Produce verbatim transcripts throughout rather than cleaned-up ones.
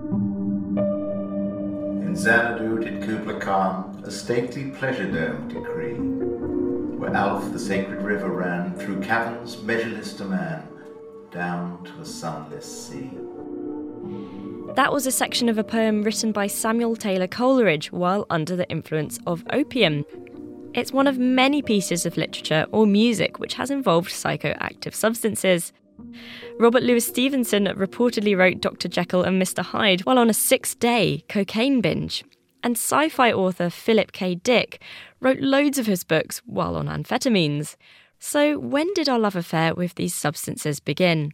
In Xanadu did Kubla Khan a stately pleasure dome decree, where Alph the sacred river ran through caverns measureless to man, down to the sunless sea. That was a section of a poem written by Samuel Taylor Coleridge while under the influence of opium. It's one of many pieces of literature or music which has involved psychoactive substances. Robert Louis Stevenson reportedly wrote Doctor Jekyll and Mister Hyde while on a six-day cocaine binge. And sci-fi author Philip K. Dick wrote loads of his books while on amphetamines. So when did our love affair with these substances begin?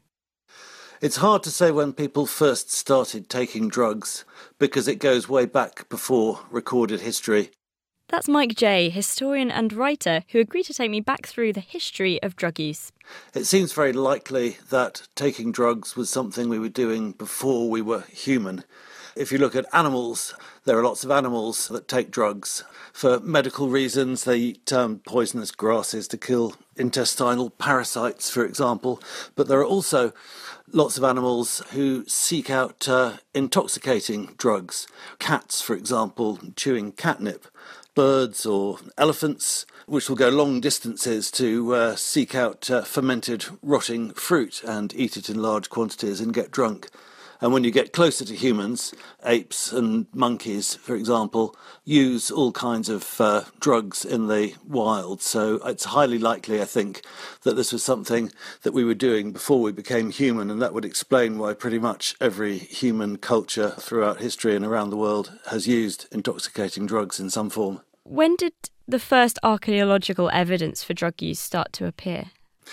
It's hard to say when people first started taking drugs, because it goes way back before recorded history. That's Mike Jay, historian and writer, who agreed to take me back through the history of drug use. It seems very likely that taking drugs was something we were doing before we were human. If you look at animals, there are lots of animals that take drugs. For medical reasons, they eat um, poisonous grasses to kill intestinal parasites, for example. But there are also lots of animals who seek out uh, intoxicating drugs. Cats, for example, chewing catnip. Birds or elephants, which will go long distances to uh, seek out uh, fermented rotting fruit and eat it in large quantities and get drunk. And when you get closer to humans, apes and monkeys, for example, use all kinds of uh, drugs in the wild. So it's highly likely, I think, that this was something that we were doing before we became human, and that would explain why pretty much every human culture throughout history and around the world has used intoxicating drugs in some form. When did the first archaeological evidence for drug use start to appear?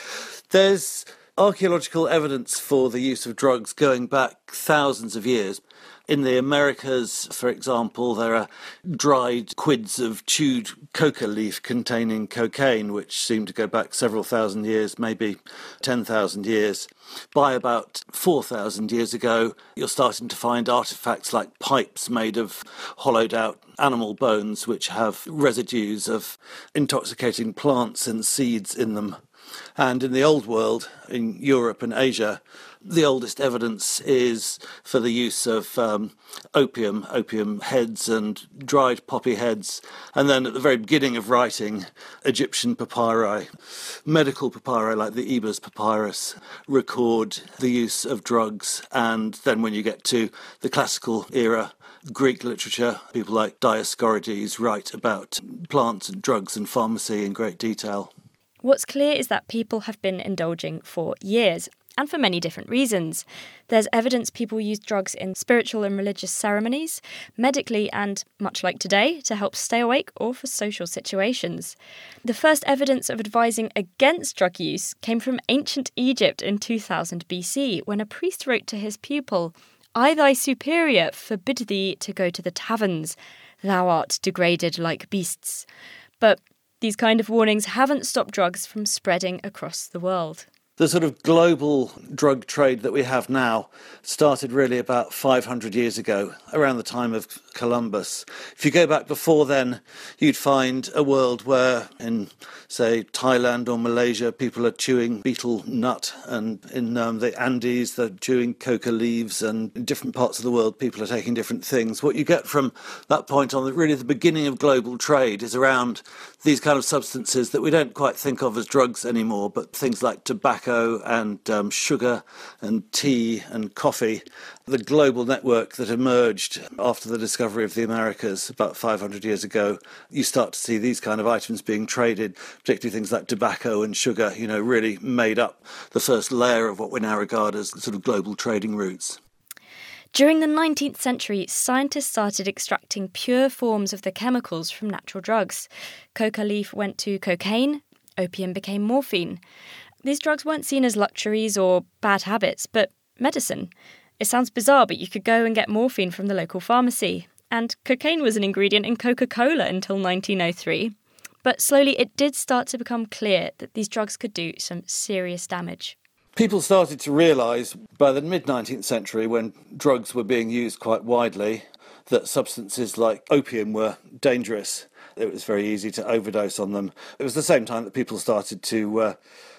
There's archaeological evidence for the use of drugs going back thousands of years. In the Americas, for example, there are dried quids of chewed coca leaf containing cocaine, which seem to go back several thousand years, maybe ten thousand years. By about four thousand years ago, you're starting to find artefacts like pipes made of hollowed-out animal bones, which have residues of intoxicating plants and seeds in them. And in the old world, in Europe and Asia, the oldest evidence is for the use of um, opium, opium heads and dried poppy heads. And then at the very beginning of writing, Egyptian papyri, medical papyri like the Ebers Papyrus, record the use of drugs. And then when you get to the classical era, Greek literature, people like Dioscorides write about plants and drugs and pharmacy in great detail. What's clear is that people have been indulging for years, and for many different reasons. There's evidence people use drugs in spiritual and religious ceremonies, medically and, much like today, to help stay awake or for social situations. The first evidence of advising against drug use came from ancient Egypt in two thousand B C, when a priest wrote to his pupil, "I, thy superior, forbid thee to go to the taverns. Thou art degraded like beasts." But these kind of warnings haven't stopped drugs from spreading across the world. The sort of global drug trade that we have now started really about five hundred years ago, around the time of Columbus. If you go back before then, you'd find a world where in, say, Thailand or Malaysia, people are chewing betel nut, and in um, the Andes, they're chewing coca leaves, and in different parts of the world, people are taking different things. What you get from that point on, really the beginning of global trade, is around these kind of substances that we don't quite think of as drugs anymore, but things like tobacco, and um, sugar and tea and coffee. The global network that emerged after the discovery of the Americas about five hundred years ago, you start to see these kind of items being traded, particularly things like tobacco and sugar, you know, really made up the first layer of what we now regard as sort of global trading routes. During the nineteenth century, scientists started extracting pure forms of the chemicals from natural drugs. Coca leaf went to cocaine, opium became morphine. These drugs weren't seen as luxuries or bad habits, but medicine. It sounds bizarre, but you could go and get morphine from the local pharmacy. And cocaine was an ingredient in Coca-Cola until nineteen oh three. But slowly it did start to become clear that these drugs could do some serious damage. People started to realise by the mid-nineteenth century, when drugs were being used quite widely, that substances like opium were dangerous. It was very easy to overdose on them. It was the same time that people started to uh,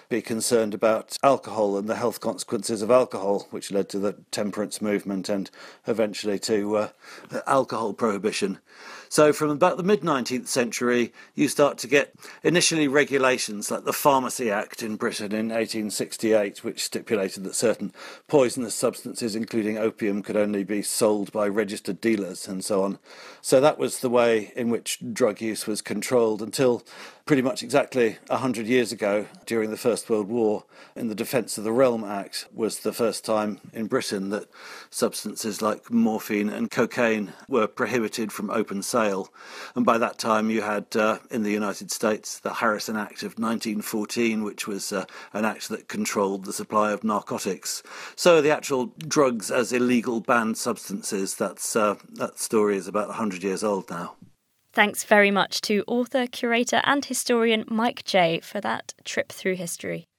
be concerned about alcohol and the health consequences of alcohol, which led to the temperance movement and eventually to uh, alcohol prohibition. So from about the mid-nineteenth century, you start to get initially regulations like the Pharmacy Act in Britain in eighteen sixty-eight, which stipulated that certain poisonous substances, including opium, could only be sold by registered dealers and so on. So that was the way in which drug use was controlled until pretty much exactly one hundred years ago, during the First World War, in the Defence of the Realm Act, was the first time in Britain that substances like morphine and cocaine were prohibited from open sale. And by that time you had, uh, in the United States, the Harrison Act of nineteen fourteen, which was uh, an act that controlled the supply of narcotics. So the actual drugs as illegal banned substances, that's uh, that story is about one hundred years old now. Thanks very much to author, curator and historian Mike Jay for that trip through history.